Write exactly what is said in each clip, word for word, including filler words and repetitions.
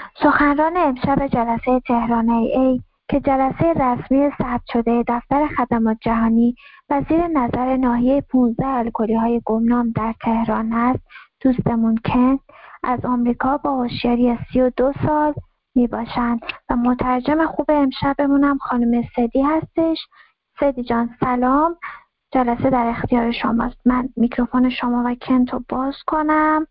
سخنران امشب جلسه تهران ای ای که جلسه رسمی ثبت شده دفتر خدمات جهانی و زیر نظر ناحیه پانزده الکلی‌های گمنام در تهران است، دوستمون کنت از آمریکا با هوشیاری سی و دو سال می باشند و مترجم خوب امشبمون هم خانم سدی هستش. سدی جان سلام، جلسه در اختیار شماست. من میکروفون شما و کنت رو باز کنم.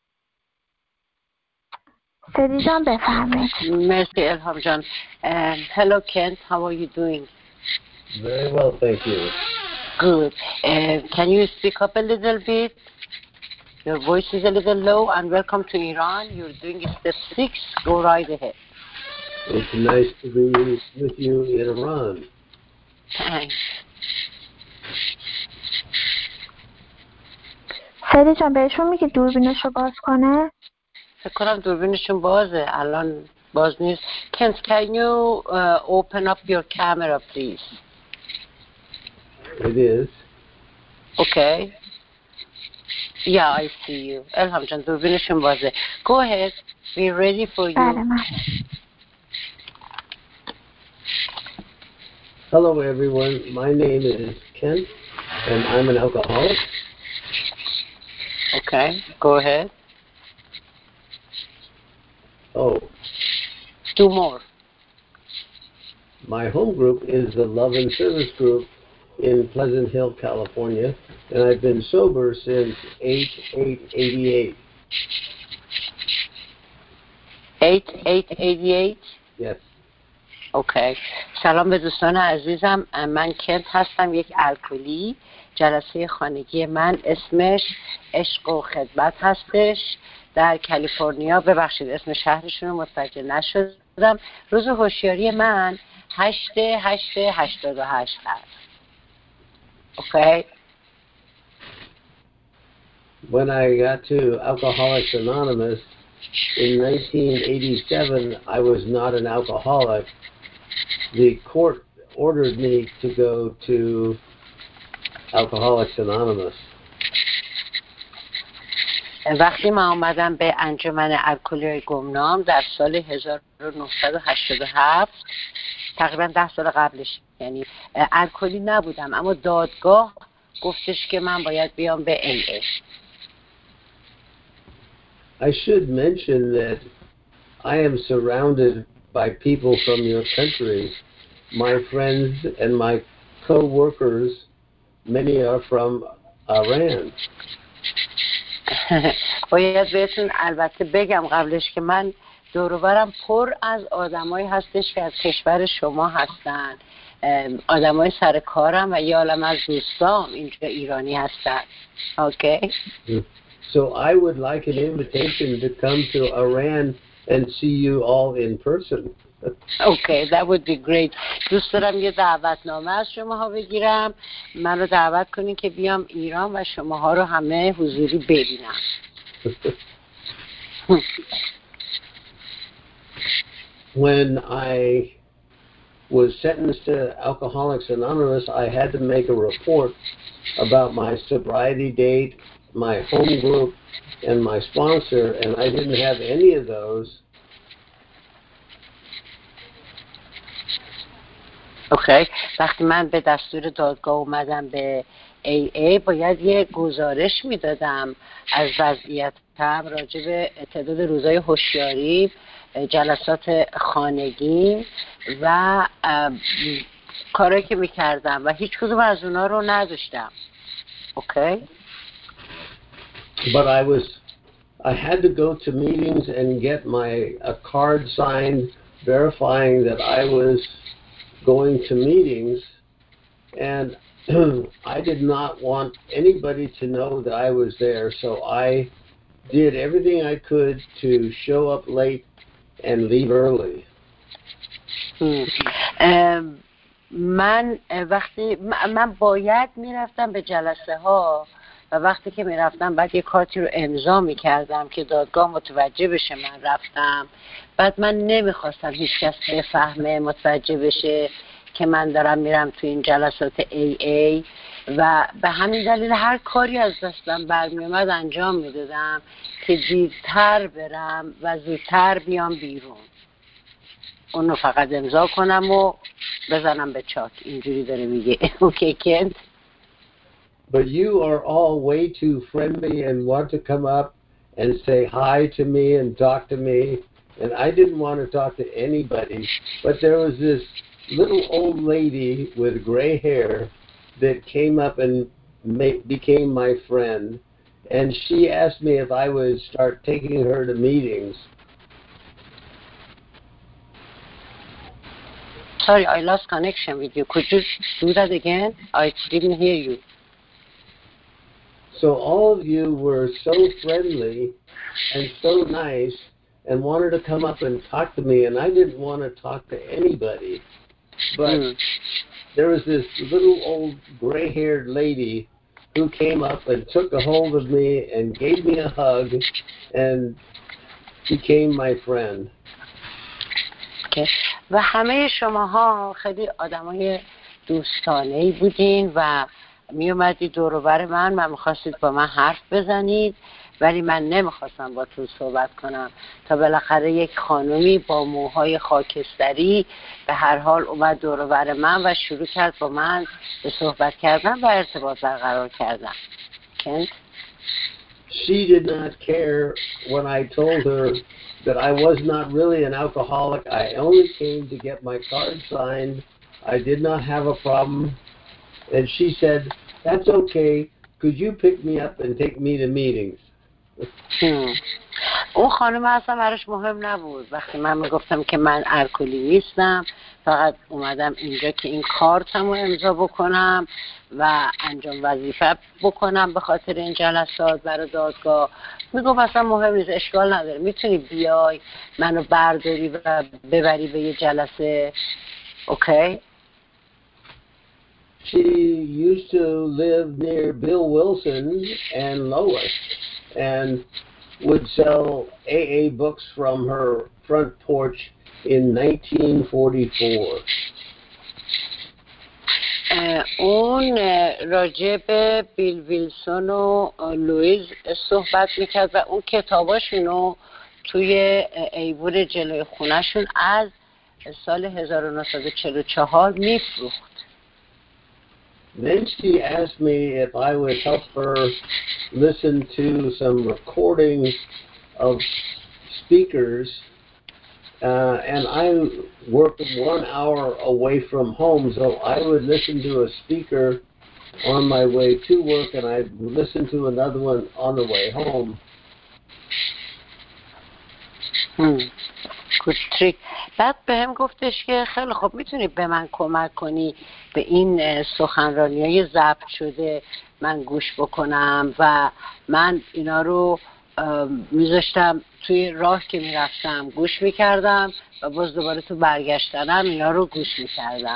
سدی جان بفرمایید. مرسی الهام جان. um, hello Kent, how are you doing? Very well, thank you. Good. Uh, can you speak up a little bit? Your voice is a little low. And welcome to Iran. You're doing step six. Go right ahead. It's nice to be with you in Iran. Thanks. سدی جان بهشون میگی دوربینشو باز کنه؟ فکر کنم دوربینشون بازه، الان باز نیست. Kent, can you uh, open up your camera please? It is. Okay. Yeah, I see you. الهام جان دوربینشون بازه. Go ahead. We're ready for you. بله من. Hello everyone, my name is Kent and I'm an alcoholic. Okay, go ahead. Oh. Two more. My home group is the Love and Service Group in Pleasant Hill, California, and I've been sober since eight eight eighty-eight. eight eight eighty-eight? Yes. اوکی. سلام به دوستان عزیزم، من کنت هستم، یک الکلی. جلسه خانگی من اسمش عشق و خدمت هستش در کالیفرنیا. ببخشید اسم شهرشون رو متوجه نشدم. روز هوشیاری من هشت هشت هشتاد و هشت هست. اوکی. When I got to Alcoholics Anonymous in nineteen eighty-seven, I was not an alcoholic. The court ordered me to go to Alcoholics Anonymous. وقتی من آمدم به انجمن الکلی گمنام در سال هزار و نهصد و هشتاد و هفت، تقریبا ده سال قبلش، یعنی الکلی نبودم اما دادگاه گفتش که من باید بیام به ای ای. I should mention that I am surrounded by people from your country. My friends and my co-workers, many are from Iran. باید بهتون البته بگم قبلش که من دور و برم پر از آدمایی هستش که از کشور شما هستن، آدمای سر کارم و یه عالم از دوستام اینجا ایرانی هستن. اوکی. So I would like an invitation to come to Iran and see you all in person. Okay, that would be great. دوست دارم یه دعوتنامه از شماها بگیرم، منو دعوت کنین که بیام ایران و شماها رو همه حضوری ببینم. When I was sentenced to Alcoholics Anonymous, I had to make a report about my sobriety date, my home group, and my sponsor, and I didn't have any of those. اوکی. وقتی من به دستور دادگاه اومدم به ای ای باید یه گزارش میدادم از وضعیتم راجع به تعداد روزهای هوشیاری، جلسات خانگی و کارهایی که میکردم و هیچ کدوم از اونا رو نداشتم. اوکی. But I was, I had to go to meetings and get my a card signed verifying that I was going to meetings, and I did not want anybody to know that I was there, so I did everything I could to show up late and leave early. من وقتی من باید میرفتم به جلسه ها و وقتی که میرفتم بعد یه کارتی رو امضا میکردم که دادگاه متوجه بشه من رفتم. بعد من نمیخواستم هیچ کس بفهمه، متوجه بشه که من دارم میرم تو این جلسات ای ای. و به همین دلیل هر کاری از دستم برمی اومد انجام میدادم که دیرتر برم و زودتر بیام بیرون، اونو فقط امضا کنم و بزنم به چاک. اینجوری داره میگه. اوکی کنت. But you are all way too friendly and want to come up and say hi to me and talk to me, and I didn't want to talk to anybody, but there was this little old lady with gray hair that came up and ma- became my friend, and she asked me if I would start taking her to meetings. Sorry, I lost connection with you. Could you do that again? I didn't hear you. So all of you were so friendly and so nice and wanted to come up and talk to me, and I didn't want to talk to anybody. But mm. there was this little old gray-haired lady who came up and took a hold of me and gave me a hug and became my friend. Okay. و همه شماها خیلی آدمای دوستانه‌ای بودین و می اومدید دور و بر من و میخواستید با من حرف بزنید، ولی من نمیخواستم با تو صحبت کنم تا بالاخره یک خانومی با موهای خاکستری به هر حال اومد دور و بر من و شروع کرد با من به صحبت کردن و ارتباط برقرار کردن. کنت؟ She did not care when I told her that I was not really an alcoholic. I only came to get my card signed. I did not have a problem. And she said, that's okay. Could you pick me up and take me to meetings? Hmm. اون خانم اصلا براش مهم نبود. وقتی من میگفتم که من الکلی نیستم، فقط اومدم اینجا که این کارتمو امضا بکنم و انجام وظیفه بکنم به خاطر این جلسات برای دادگاه، میگفت اصلا مهم نیست، اشکال نداره، میتونی بیای منو برداری و ببری به یه جلسه. اوکی؟ She used to live near Bill Wilson and Lois and would sell A A books from her front porch in nineteen forty-four. اون راجع به بیل ویلسون و لوئیس صحبت میکرد و اون کتاباشونو توی ایوون جلوی خونهشون از سال هزار و نهصد و چهل و چهار میفروخت. Then she asked me if I would help her listen to some recordings of speakers, uh, and I worked one hour away from home, so I would listen to a speaker on my way to work, and I'd listen to another one on the way home. Hmm. Good trick. بعد به هم گفتش که خیلی خوب میتونی به من کمک کنی به این سخنرانی های ضبط شده من گوش بکنم و من اینا رو میذاشتم توی راه که میرفتم گوش میکردم و باز دوباره تو برگشتنم اینا رو گوش میکردم.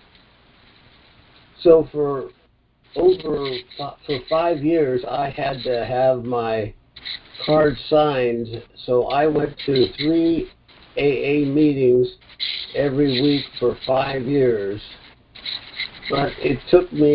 So for over for five years I had to have my card signed, so I went to three A A meetings every week for five years. But it took me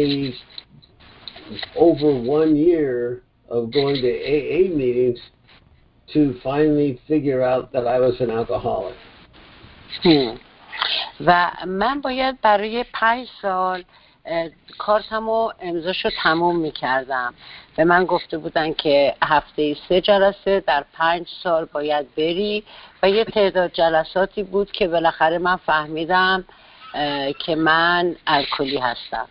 over one year of going to A A meetings to finally figure out that I was an alcoholic. Hmm. و من باید برای پنج سال کارتمو امضاشو تموم میکردم. به من گفته بودن که هفته سه جلسه در پنج سال باید بری و یه تعداد جلساتی بود که بالاخره من فهمیدم که من الکلی هستم.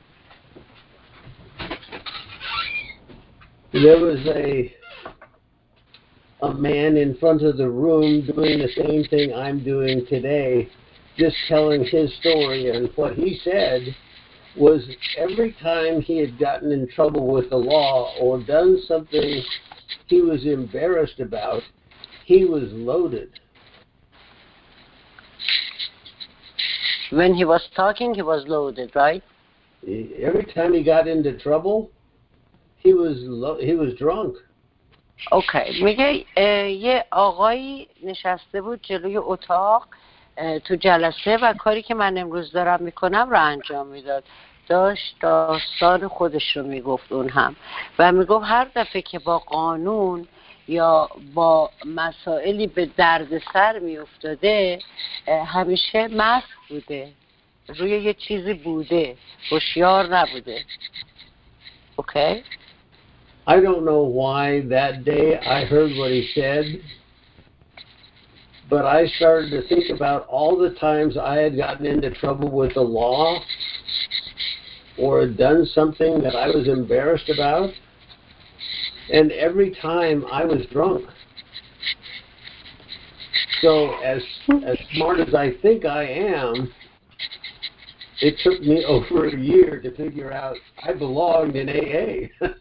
There was a a man in front of the room doing the same thing I'm doing today, just telling his story, and what he said was every time he had gotten in trouble with the law or done something he was embarrassed about, he was loaded. When he was talking, he was loaded, right? Every time he got into trouble, he was lo- he was drunk. اوکی. میگه یه آقایی نشسته بود جلوی اتاق تو جلسه و کاری که من امروز دارم میکنم رو انجام میداد. داشت داستان خودش رو میگفت اون هم و میگفت هر دفعه که با قانون یا با مسائلی به دردسر میافتاده همیشه مست بوده، روی یه چیزی بوده، هوشیار نبوده. اوکی؟ I don't know why that day I heard what he said, but I started to think about all the times I had gotten into trouble with the law or had done something that I was embarrassed about, and every time I was drunk. So as as smart as I think I am, it took me over a year to figure out I belonged in A A.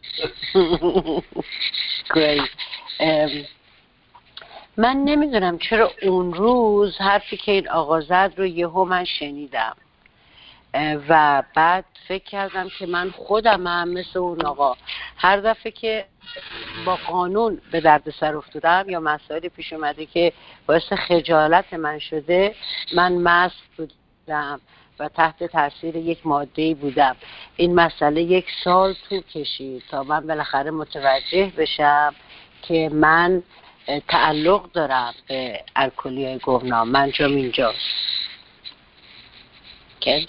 Great. Um, من نمیدونم چرا اون روز حرفی که این آقا زد رو یهو من شنیدم و بعد فکر کردم که من خودم هم مثل اون آقا هر دفعه که با قانون به درد سر افتادم یا مسائلی پیش اومده که باعث خجالت من شده، من مست بودم و تحت تاثیر یک ماده‌ای بودم. این مسئله یک سال طول کشید تا من بالاخره متوجه بشم که من تعلق دارم به الکلی‌های گمنام، من جام اینجاست. Okay.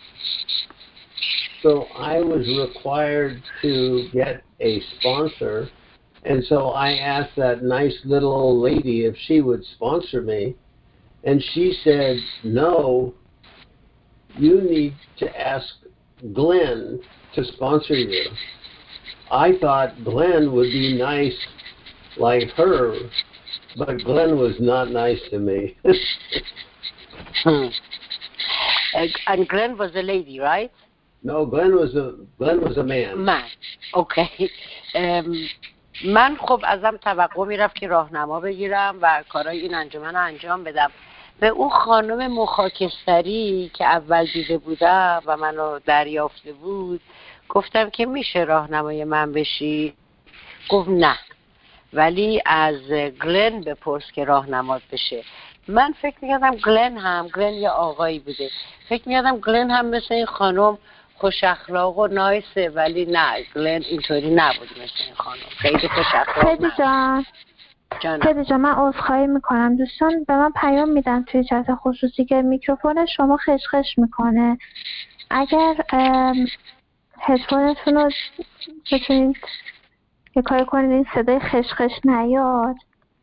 So I was required to get a sponsor, and so I asked that nice little old lady if she would sponsor me, and she said, no, you need to ask Glenn to sponsor you. I thought Glenn would be nice like her, but Glenn was not nice to me. hmm. And Glenn was a lady, right? No, Glenn was a Glenn was a man. من. اوکی. من خب ازم توقع میرفت که راهنما بگیرم و کارهای این انجمن رو انجام بدم. به اون خانم مخاکستری که اول دیده بودم و منو دریافته بود گفتم که میشه راهنمای من بشی؟ گفت نه، ولی از گلن بپرس که راهنمات بشه. من فکر میکردم گلن هم گلن یه آقایی بوده، فکر میکردم گلن هم مثل این خانم خوش اخلاق و نایسه، ولی نه، گلن اینطوری نبود مثل این خانم، خیلی خوش اخلاق فدی جان فدی جان من عذرخواهی میکنم، دوستان به من پیام میدن توی چت خصوصی که میکروفون شما خشخش میکنه. اگر هدفونتون رو بتونید یه کاری کنید این صدای خشخش نیاد.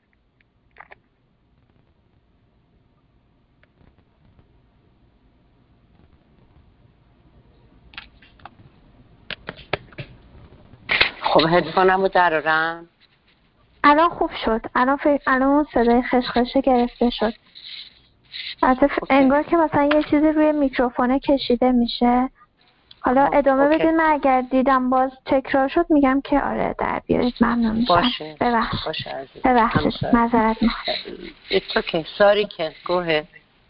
خب هدفونم رو درارم. الان خوب شد، الان فکر الان اون صدای خشخشه گرفته شد. البته انگار که مثلا یه چیزی روی میکروفونه کشیده میشه. حالا آه. ادامه اوکی. بدین، من اگر دیدم باز تکرار شد میگم که آره در بیارید، ممنون میشم. باشه ببخشید باشه عزیز. ببخشید معذرت میخوام. It's okay. Sorry Ken. Go ahead.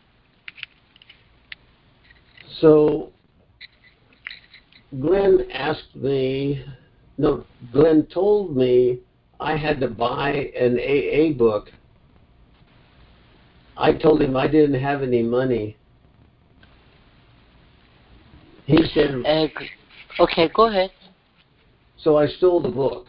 So Glenn asked me, no, Glenn told me I had to buy an A A book. I told him I didn't have any money. He said, uh, okay, go ahead. So I stole the book.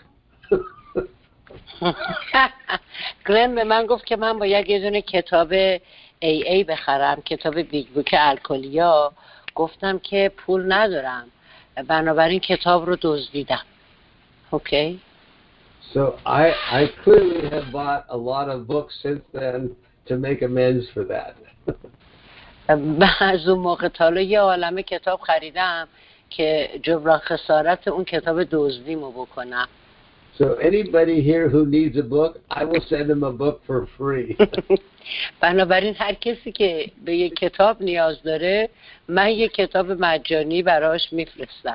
گلن به من گفت که من باید یه دونه کتاب ای ای بخرم، کتاب بیگ بوک الکلیا. گفتم که پول ندارم، بنابراین کتاب رو دزدیدم. اوکی. So I I clearly have bought a lot of books since then to make amends for that. از اون موقع تا یه عالمه کتاب خریدم که جبران خسارت اون کتاب دزدیمو بکنم. So anybody here who needs a book, I will send them a book for free. بنابراین هر کسی که به یک کتاب نیاز داره من یک کتاب مجانی براش میفرستم.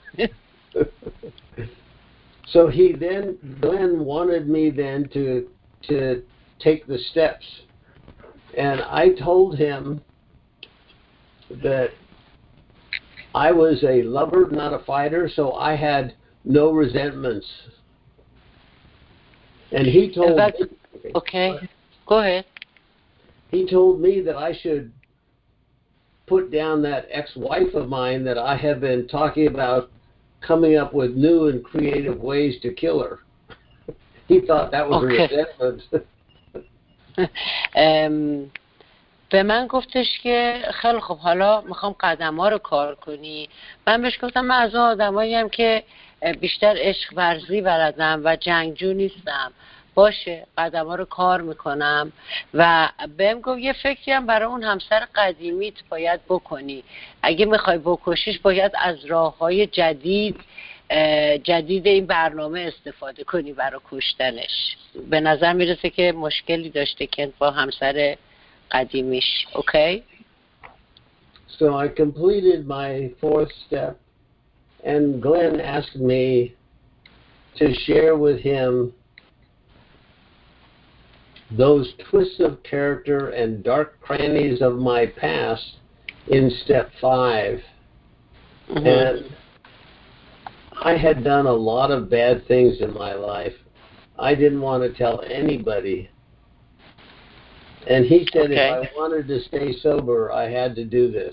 So he then Glenn wanted me then to to take the steps, and I told him that I was a lover, not a fighter, so I had no resentments. And he told that, me, okay, go ahead. He told me that I should put down that ex-wife of mine that I have been talking about coming up with new and creative ways to kill her. He thought that was Okay. a resentment. ام، به من گفتش که خیلی خب حالا میخوام قدم ها رو کار کنی. من بهش گفتم من از اون آدمایی هم که بیشتر عشق ورزی بلدم و جنگجو نیستم. باشه قدم ها رو کار میکنم و بهم گفت یه فکری هم برای اون همسر قدیمیت باید بکنی. اگه میخوای بکشیش باید از راه های جدید جدید این برنامه استفاده کنی برای کشتنش. به نظر میرسه که مشکلی داشته کنت با همسر قدیمیش. اوکی؟ So I completed my fourth step, and Glenn asked me to share with him those twists of character and dark crannies of my past in step five. Mm-hmm. And I had done a lot of bad things in my life. I didn't want to tell anybody. And he said okay. If I wanted to stay sober, I had to do this.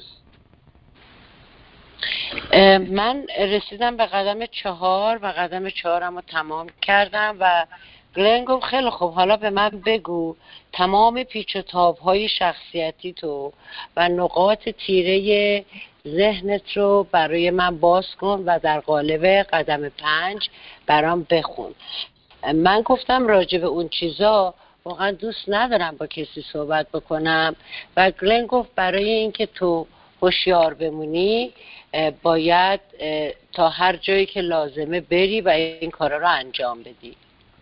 من رسیدم به قدم چهار و قدم چهارم رو تمام کردم و گلن گفت خیلی خوب حالا به من بگو تمام پیچ و تاب‌های شخصیتی تو و نقاط تیره ذهنت رو برای من باز کن و در قالب قدم پنج برام بخون. من گفتم راجع به اون چیزا واقعا دوست ندارم با کسی صحبت بکنم و گلن گفت برای اینکه تو هوشیار بمونی باید تا هر جایی که لازمه بری و این کارا رو انجام بدی.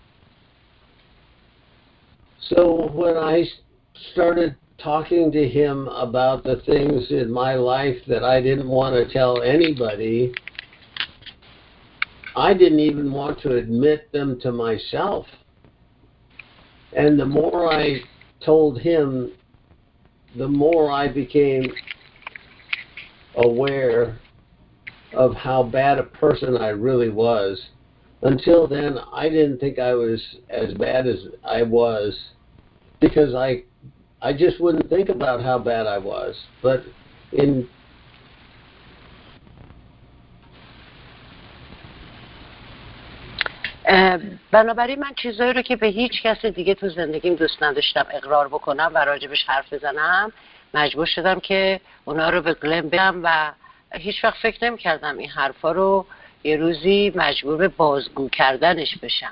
So when I started talking to him about the things in my life that I didn't want to tell anybody, I didn't even want to admit them to myself. And the more I told him, the more I became aware of how bad a person I really was. Until then, I didn't think I was as bad as I was because I I just wouldn't think about how bad I was. But in بنابراین من چیزایی رو که به هیچ کس دیگه تو زندگیم دوست نداشتم اقرار بکنم و راجبش حرف بزنم مجبور شدم که اونا رو به گلن بگم و هیچ وقت فکر نمی کردم این حرفا رو یه روزی مجبور به بازگو کردنش بشم.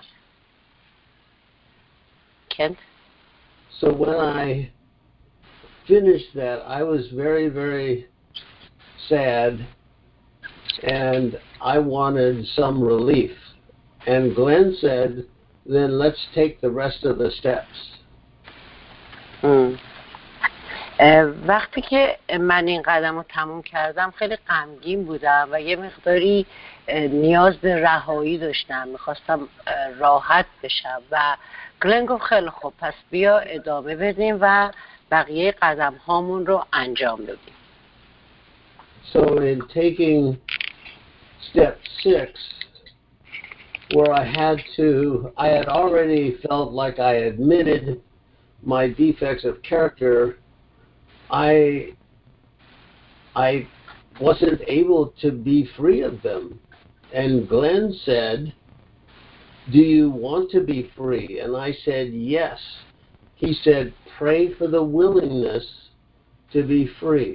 کند؟ So when I finished that, I was very, very sad and I wanted some relief. And Glenn said, then let's take the rest of the steps. Hmm. وقتی که من این قدم رو تموم کردم خیلی غمگین بودم و یه مقداری نیاز به رهایی داشتم، میخواستم راحت بشم و گلن گفت خیلی خوب پس بیا ادامه بدیم و بقیه قدم هامون رو انجام بدیم. So in taking step six, where I had to, I had already felt like I admitted my defects of character, I I wasn't able to be free of them. And Glenn said, do you want to be free? And I said, yes. He said, pray for the willingness to be free.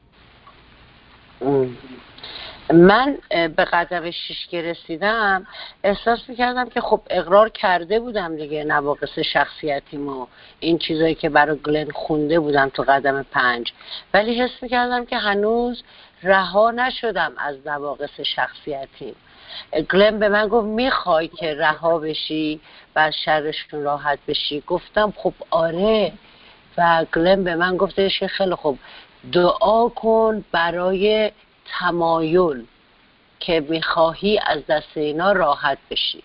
Mm. من به قدم شش که رسیدم احساس میکردم که خب اقرار کرده بودم دیگه نواقص شخصیتیمو، این چیزایی که برای گلن خونده بودم تو قدم پنج، ولی حس میکردم که هنوز رها نشدم از نواقص شخصیتیم. گلن به من گفت میخوای که رها بشی و از شرشون راحت بشی؟ گفتم خب آره. و گلن به من گفتش که خیلی خوب دعا کن برای تمایل که میخواهی از دست اینا راحت بشی.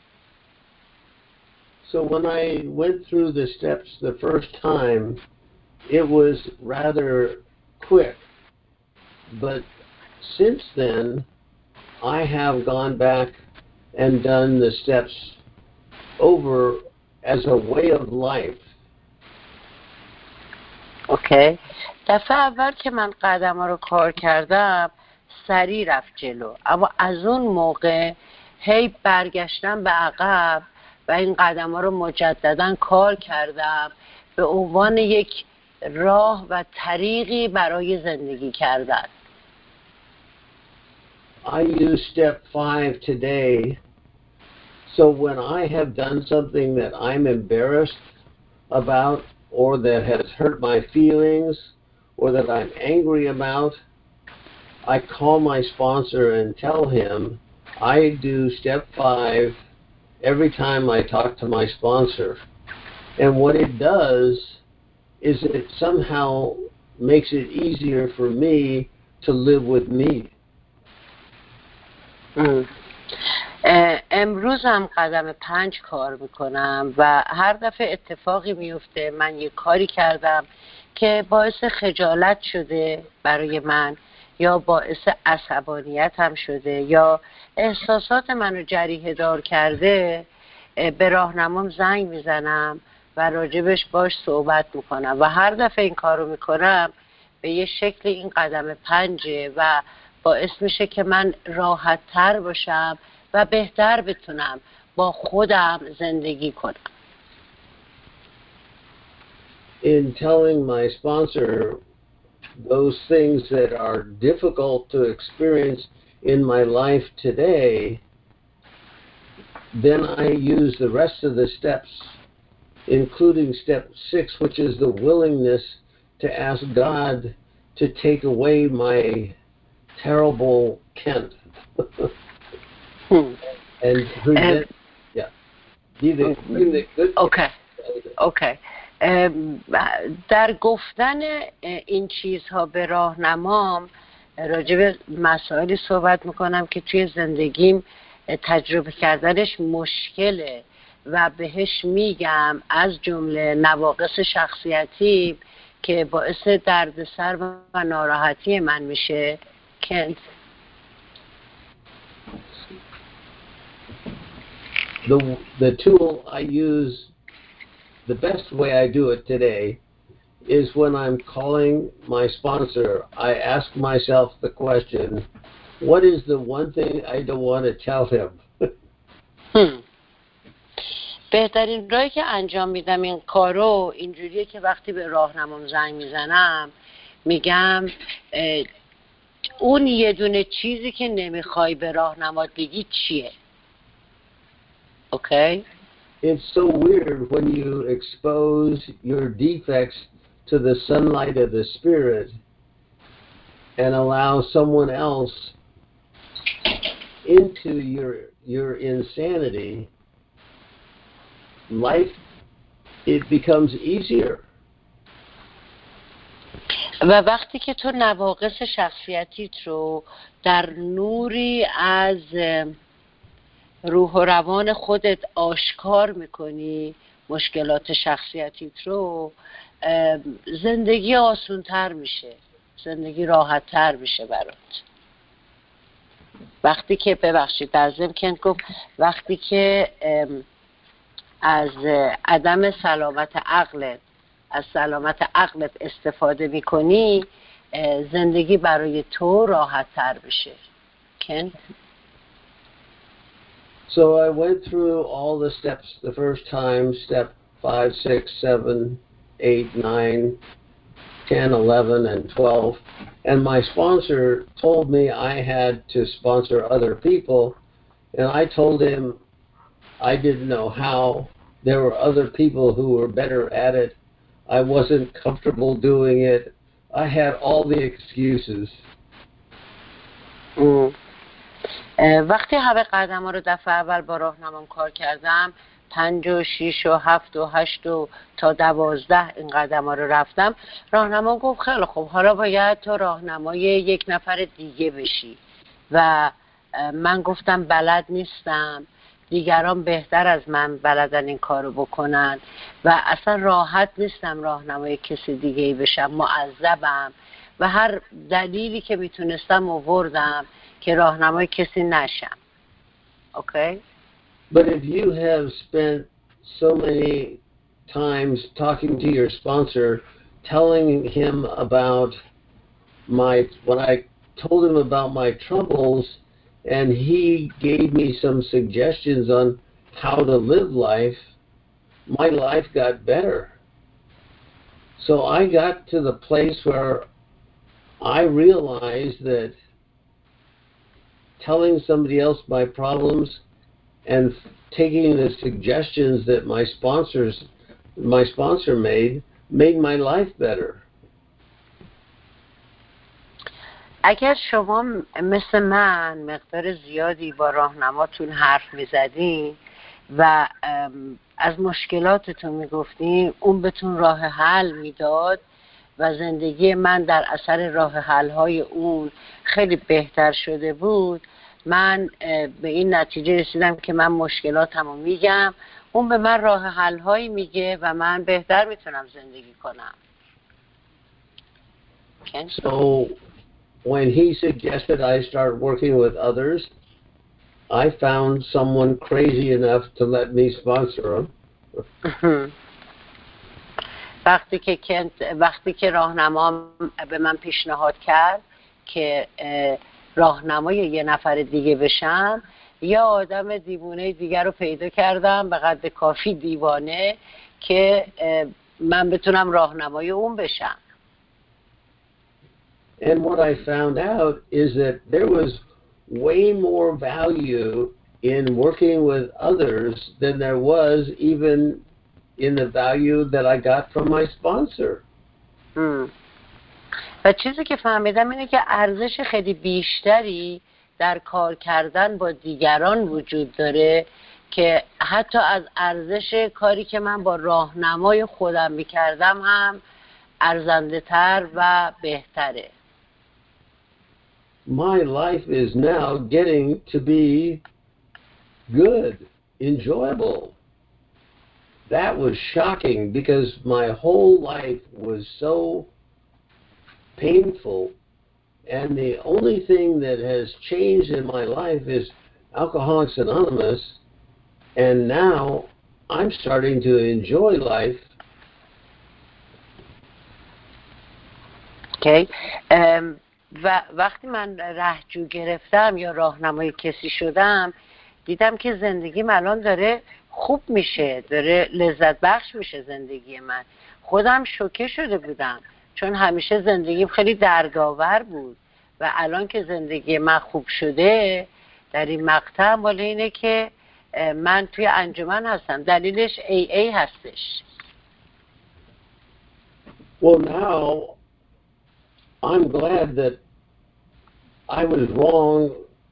So when I went through the steps the first time, it was rather quick. But since then, I have gone back and done the steps over as a way of life. اوکی. دفعه اول که من قدم ها رو کار کردم سریع رفت جلو، اما از اون موقع هی برگشتم به عقب و این قدم ها رو مجددا کار کردم به عنوان یک راه و طریقی برای زندگی کردن. I use step five today, so when I have done something that I'm embarrassed about or that has hurt my feelings or that I'm angry about, I call my sponsor and tell him I do step five every time I talk to my sponsor. And what it does is it somehow makes it easier for me to live with me. امروز هم قدم پنج کار میکنم و هر دفعه اتفاقی میفته من یک کاری کردم که باعث خجالت شده برای من یا باعث عصبانیت هم شده یا احساسات منو جریحه دار کرده، به راهنمام زنگ میزنم و راجبش باش صحبت میکنم و هر دفعه این کارو میکنم به یه شکل این قدم پنجه و باعث میشه که من راحت تر باشم و بهتر بتونم با خودم زندگی کنم. In telling my sponsor those things that are difficult to experience in my life today, then I use the rest of the steps, including step six, which is the willingness to ask God to take away my terrible Kent. hmm. And present, um, yeah, be the, bring the good. Okay, okay. در گفتن این چیزها به راهنمام راجع به مسائلی صحبت میکنم که توی زندگیم تجربه کردنش مشکله و بهش میگم، از جمله نواقص شخصیتی که باعث دردسر و ناراحتی من میشه. کنت The, the tool I use, the best way I do it today is when I'm calling my sponsor, I ask myself the question, what is the one thing I don't want to tell him? hmm. بهترین راهی که انجام میدم این کارو اینجوریه که وقتی به راهنمام زنگ میزنم میگم اون یه دونه چیزی که نمیخوای به راهنمات بگی چیه؟ Okay? It's so weird when you expose your defects to the sunlight of the Spirit and allow someone else into your your insanity. Life, it becomes easier. و وقتی که تو نواقص شخصیتیت رو در نوری از روح و روان خودت آشکار میکنی، مشکلات شخصیتیت رو، زندگی آسان‌تر میشه، زندگی راحت‌تر میشه برات. وقتی که ببخشید در ضمن که گفت وقتی که از عدم سلامت عقلت از سلامت عقلت استفاده میکنی، زندگی برای تو راحت‌تر میشه. کن So I went through all the steps the first time, step five, six, seven, eight, nine, ten, eleven, and twelve. And my sponsor told me I had to sponsor other people. And I told him I didn't know how. There were other people who were better at it. I wasn't comfortable doing it. I had all the excuses. Mm. وقتی همه قدم ها رو دفعه اول با راهنمام کار کردم، پنج و شیش و هفت و هشت و تا دوازده این قدم ها رو رفتم، راهنمام گفت خیلی خوب، حالا باید تو راهنمای یک نفر دیگه بشی. و من گفتم بلد نیستم، دیگران بهتر از من بلدن این کارو بکنن و اصلا راحت نیستم راهنمای کسی دیگه بشم، معذبم و هر دلیلی که میتونستم آوردم که راهنمای کسی نشم. Okay? But if you have spent so many times talking to your sponsor telling him about my, when I told him about my troubles, and he gave me some suggestions on how to live life, my life got better. So I got to the place where I realized that telling somebody else my problems and taking the suggestions that my sponsors, my sponsor made, made my life better. اگر شما مثل من مقدار زیادی با راهنماتون حرف میزدین و از مشکلاتتون میگفتین، اون بهتون راه حل میداد و زندگی من در اثر راه حل های اون خیلی بهتر شده بود، من به این نتیجه رسیدم که من مشکلاتمو میگم، اون به من راه حل هایی میگه و من بهتر میتونم زندگی کنم. So when he suggested I start working with others, I found someone crazy enough to let me sponsor him. وقتی که کنت وقتی که راهنما به من پیشنهاد کرد که راهنمای یه نفر دیگه بشم، یا آدم دیوانه دیگر رو پیدا کردم به قدر کافی دیوانه که من بتونم راهنمای اون بشم. And what I found out is that there was way more value in working with others than there was even in the value that I got from my sponsor. Hmm. و چیزی که فهمیدم اینه که ارزش خیلی بیشتری در کار کردن با دیگران وجود داره که حتی از ارزش کاری که من با راهنمای خودم میکردم هم ارزنده تر و بهتره. My life is now getting to be good, enjoyable. That was shocking because my whole life was so painful, and the only thing that has changed in my life is Alcoholics Anonymous, and now I'm starting to enjoy life. Okay. Um, و وقتی من رهجو گرفتم یا راهنمای کسی شدم، دیدم که زندگیم الان داره خوب میشه، داره لذت بخش میشه زندگی من. خودم شوکه شده بودم چون همیشه زندگیم خیلی دردآور بود و الان که زندگی من خوب شده، در این مقطع مال اینه که من توی انجمن هستم. دلیلش ای ای هستش. Well, now I'm glad that I was wrong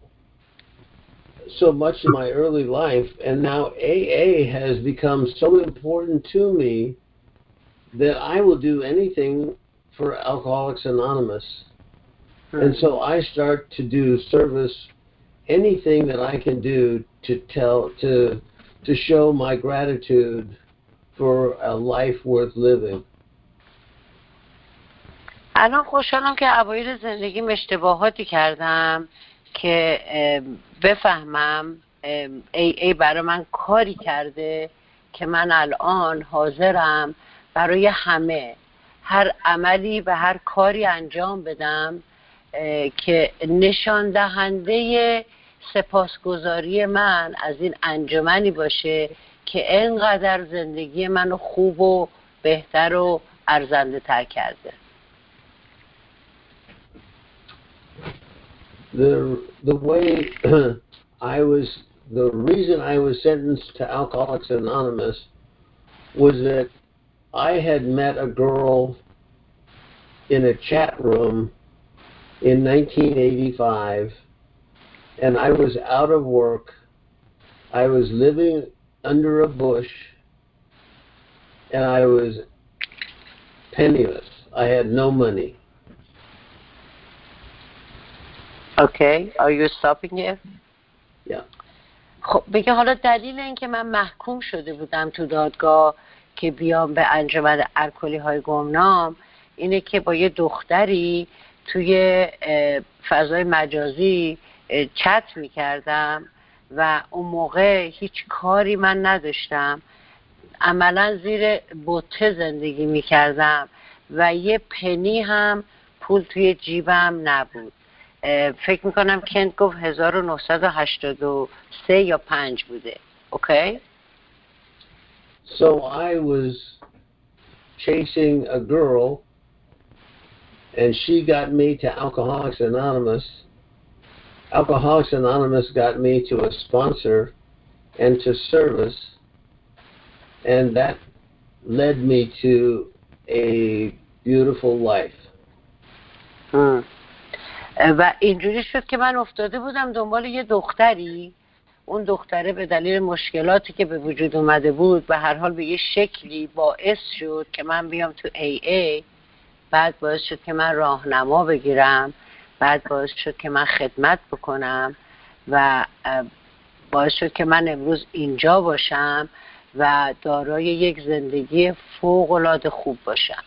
so much in my early life, and now A A has become so important to me that I will do anything for Alcoholics Anonymous. Hmm. And so I start to do service, anything that I can do to tell, to to show my gratitude for a life worth living. الان خوشحالم که اوایل زندگیم اشتباهاتی کردم که بفهمم ای ای برای من کاری کرده که من الان حاضرم برای همه هر عملی و هر کاری انجام بدم که نشان دهنده سپاسگزاری من از این انجمنی باشه که اینقدر زندگی منو خوب و بهتر و ارزنده تر کرده. The the way I was, the reason I was sentenced to Alcoholics Anonymous was that I had met a girl in a chat room in nineteen eighty-five, and I was out of work. I was living under a bush, and I was penniless. I had no money. Okay, are you stopping here? Yeah. خب بگه حالا دلیل این که من محکوم شده بودم تو دادگاه که بیام به انجمن الکلی های گمنام اینه که با یه دختری توی فضای مجازی چت میکردم و اون موقع هیچ کاری من نداشتم، عملا زیر بوته زندگی میکردم و یه پنی هم پول توی جیبم نبود. فکر میکنم کنت گفت هزار و نهصد و هشتاد و سه یا پنج بوده. اوکی؟ So I was chasing a girl and she got me to Alcoholics Anonymous. Alcoholics Anonymous got me to a sponsor and to service, and that led me to a beautiful life. ام. و اینجوری شد که من افتاده بودم دنبال یه دختری. اون دختره به دلیل مشکلاتی که به وجود اومده بود به هر حال به یه شکلی باعث شد که من بیام تو ای ای. بعد باعث شد که من راهنما بگیرم، بعد باعث شد که من خدمت بکنم و باعث شد که من امروز اینجا باشم و دارای یک زندگی فوق‌العاده خوب باشم.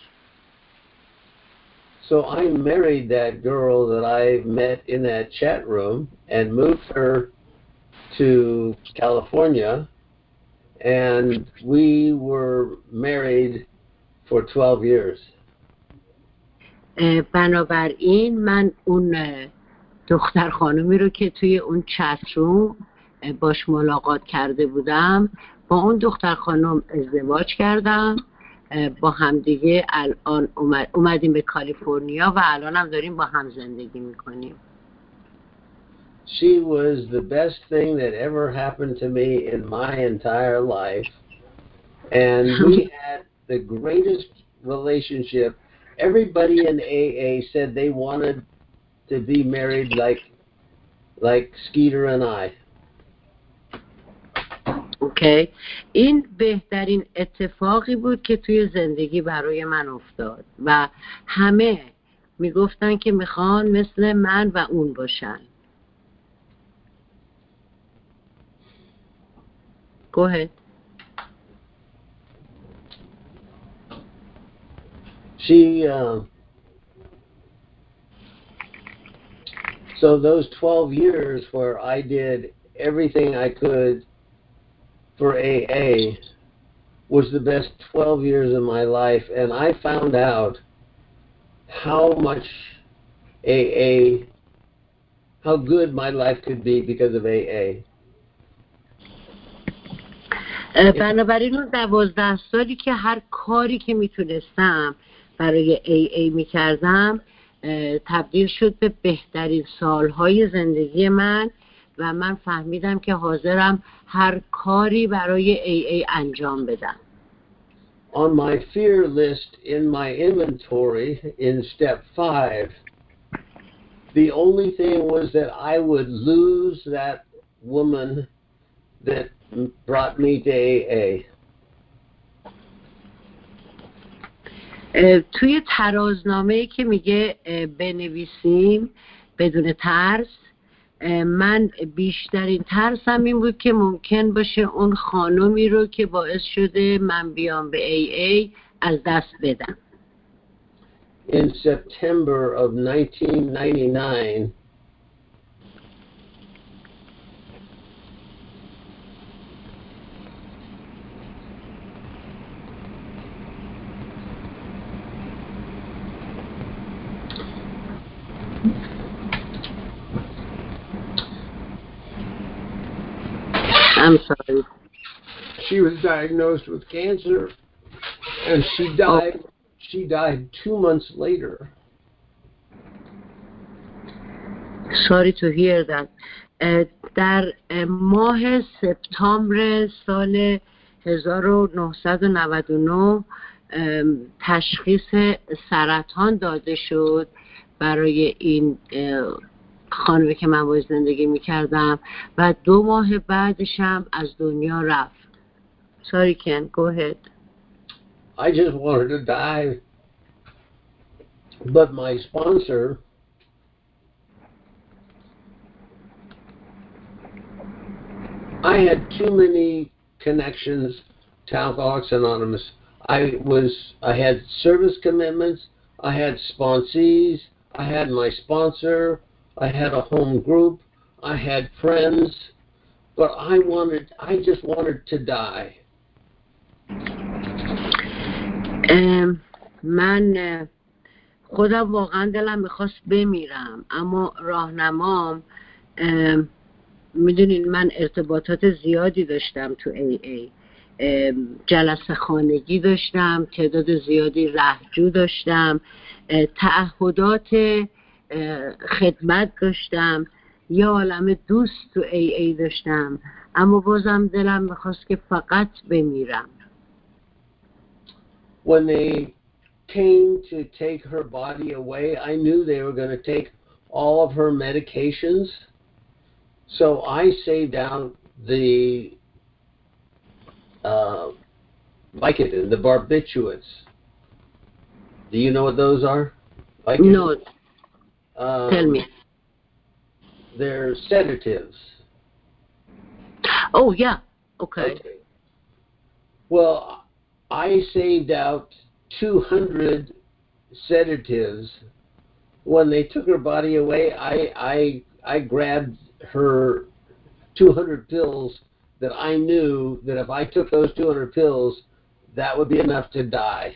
So I married that girl that I met in that chat room and moved her to California, and we were married for twelve years. بنابراین من اون دختر خانومی رو که توی اون چت روم باش ملاقات کرده بودم با اون دختر خانم ازدواج کردم، با همدیگه الان اومدیم به کالیفرنیا و الان هم داریم با هم زندگی میکنیم. She was the best thing that ever happened to me in my entire life, and we had the greatest relationship. Everybody in A A said they wanted to be married like like Skeeter and I. اوکی. این بهترین اتفاقی بود که توی زندگی برای من افتاد و همه میگفتن که میخوان مثل من و اون باشن. Go ahead. She uh, so those twelve years where I did everything I could for A A was the best twelve years of my life, and I found out how much A A, how good my life could be because of A A. بنابراین اون دوازده سالی که هر کاری که میتونستم برای ای ای میکردم تبدیل شد به بهترین سالهای زندگی من و من فهمیدم که حاضرم هر کاری برای ای ای انجام بدم. On my fear list in my inventory in step five, the only thing was that I would lose that woman that brought me to A A. توی ترازنامه‌ای که میگه بنویسیم بدون ترس، من بیشترین ترسم این بود که ممکن باشه اون خانمی رو که باعث شده من بیام به ای ای از دست بدم. In September of nineteen ninety-nine, I'm sorry. she was diagnosed with cancer, and she died. Oh. She died two months later. Sorry to hear that. در ماه سپتامبر سال هزار و نهصد و نود و نه تشخیص سرطان داده شد برای این خانمی که من باید زندگی میکردم و دو ماه بعدش هم از دنیا رفت. Sorry Ken, go ahead. I just wanted to die, but my sponsor I had too many connections to Alcoholics Anonymous. I was I had service commitments, I had sponsees, I had my sponsor, I had a home group, I had friends, but I wanted I just wanted to die. Um, من خودم واقعا دلم میخواست بمیرم، اما راهنمام، میدونین من ارتباطات زیادی داشتم تو ای ای، جلسه خانگی داشتم، تعداد زیادی رهجو داشتم، تعهدات خدمت داشتم، یه عالمه دوست تو ای ای داشتم، اما بازم دلم میخواست که فقط بمیرم. When they came to take her body away, I knew they were going to take all of her medications. So I saved out the uh, Vicodin, the barbiturates. Do you know what those are? Vicodin? No. Um, Tell me. They're sedatives. Oh, yeah. Okay. Okay. Well, I saved out two hundred sedatives. When they took her body away, I I I grabbed her two hundred pills that I knew that if I took those two hundred pills, that would be enough to die.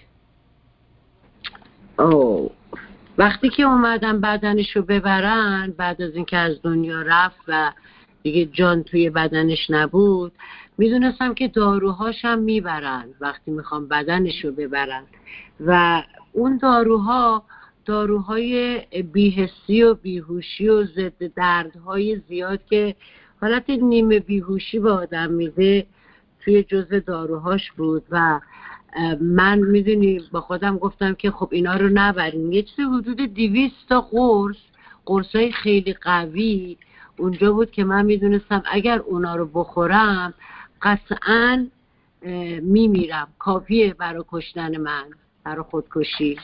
Oh. وقتی که اومدن بدنشو ببرن، بعد از اینکه از دنیا رفت و دیگه جان توی بدنش نبود، میدونستم که داروهاشم میبرن وقتی میخوام بدنشو ببرن، و اون داروها داروهای بی‌حسی و بیهوشی و ضد دردهای زیاد که حالت نیمه بیهوشی به آدم میده توی جزء داروهاش بود. و من میدونی با خودم گفتم که خب اینا رو نبریم. یه چیزی حدود دویست تا قرص قرصای خیلی قوی اونجا بود که من میدونستم اگر اونا رو بخورم قطعاً میمیرم، کافیه برای کشتن من، برای خودکشی.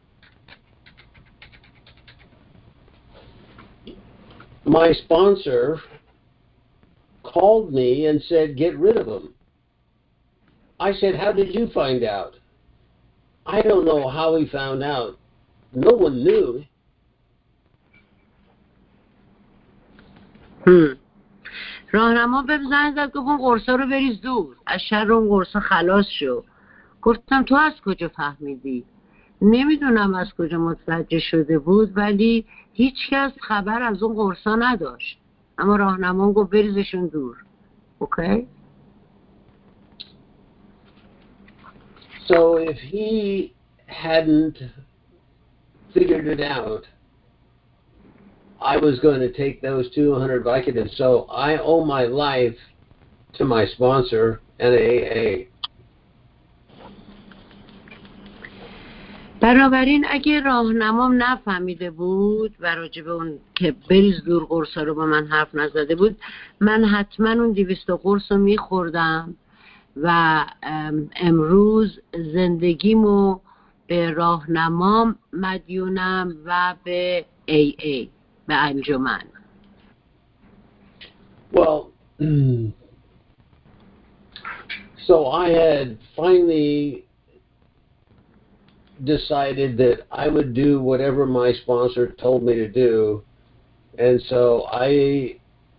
My sponsor called me and said, get rid of them. I said, how did you find out? I don't know how he found out. No one knew. Hmm. راهنما بهم زنگ زد، گفت اون قرصا رو بریز دور، از شر اون قرصا خلاص شو. گفتم تو از کجا فهمیدی؟ نمیدونم از کجا متوجه شده بود، ولی هیچ کس خبر از اون قرصا نداشت، اما راهنما گفت بریزشون دور. اوکی؟ So if he hadn't figured it out, I was going to take those two hundred Vicodin. So I owe my life to my sponsor and A A. بنابراین اگه راهنمام نفهمیده بود و راجع به اون که بریز دور قرصا رو با من حرف نزده بود، من حتما اون دویست قرص رو میخوردم و امروز زندگیمو به راهنمام مدیونم و به ای ای، به انجمن. Well, so I had finally decided that I would do whatever my sponsor told me to do, and so I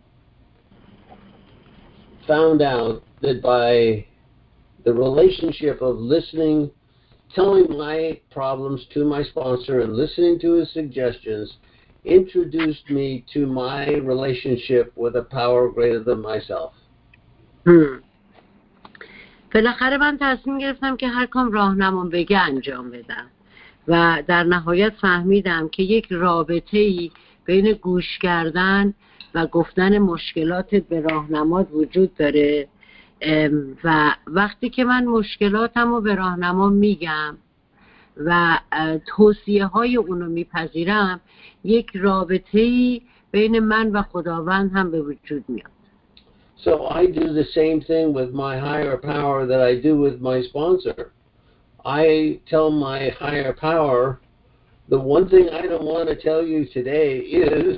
found out that by the relationship of listening, telling my problems to my sponsor and listening to his suggestions introduced me to my relationship with a power greater than myself. Hmm. بالاخره من تصمیم گرفتم که هر کام راهنمام بگه انجام بدم و در نهایت فهمیدم که یک رابطه‌ای بین گوش کردن و گفتن مشکلاتت به راهنمات وجود داره، و وقتی که من مشکلاتم رو به راهنمام میگم و توصیه های اونو میپذیرم، یک رابطه‌ای بین من و خداوند هم به وجود میاد. So I do the same thing with my higher power that I do with my sponsor. I tell my higher power, the one thing I don't want to tell you today is,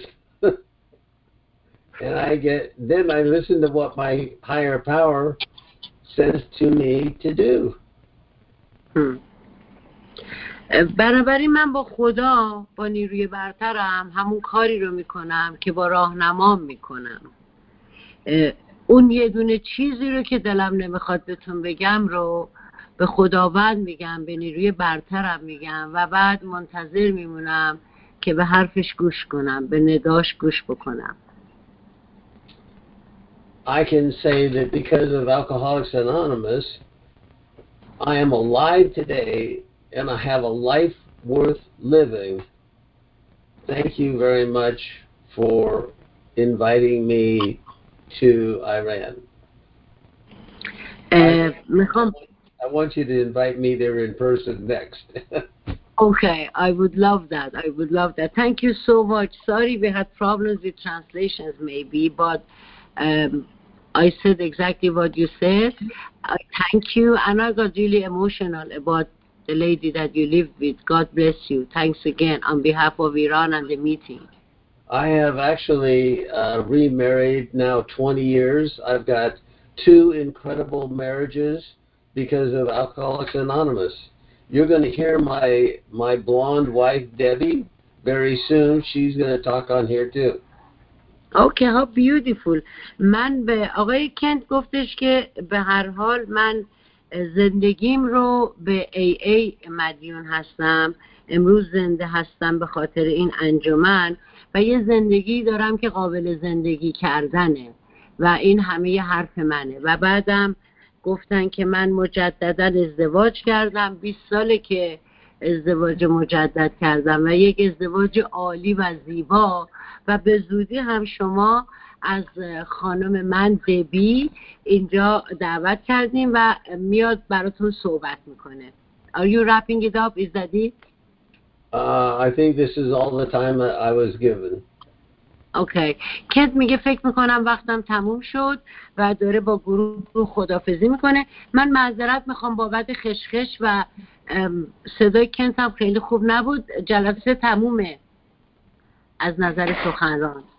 and I get, then I listen to what my higher power says to me to do. Hmm. بنابراین من با خدا، با نیروی برترم همون کاری رو میکنم که با راهنمام میکنم. اون یه دونه چیزی رو که دلم نمیخواد بهتون بگم رو به خداوند میگم، به نیروی برترم میگم و بعد منتظر میمونم که به حرفش گوش کنم، به نداش گوش بکنم. I can say that because of Alcoholics Anonymous, I am alive today and I have a life worth living. Thank you very much for inviting me to Iran. Uh, میخوام I want you to invite me there in person next. Okay, I would love that. I would love that. Thank you so much. Sorry we had problems with translations maybe, but um, I said exactly what you said. I thank you, and I got really emotional about the lady that you live with. God bless you. Thanks again on behalf of Iran and the meeting. I have actually uh, remarried now twenty years. I've got two incredible marriages because of Alcoholics Anonymous. You're going to hear my my blonde wife Debbie very soon. She's going to talk on here too. Okay, how beautiful. من به آقای کنت گفتش که به هر حال من زندگیم رو به ای ای مدیون هستم. امروز زنده هستم به خاطر این انجمن و یه زندگی دارم که قابل زندگی کردنه و این همه حرف منه. و بعدم گفتن که من مجددا ازدواج کردم، بیست ساله که ازدواج مجدد کردم و یک ازدواج عالی و زیبا و به زودی هم شما از خانم من دبی اینجا دعوت کردیم و میاد براتون صحبت میکنه. Are you wrapping it up? Is that it? Uh, I think this is all the time that I was given. اوکی. کنت میگه فکر میکنم وقتم تموم شد و داره با گروه خدافزی میکنه. من معذرت میخوام بابت خشخش و صدای کنت هم خیلی خوب نبود. جلسه تمومه از نظر سخنران.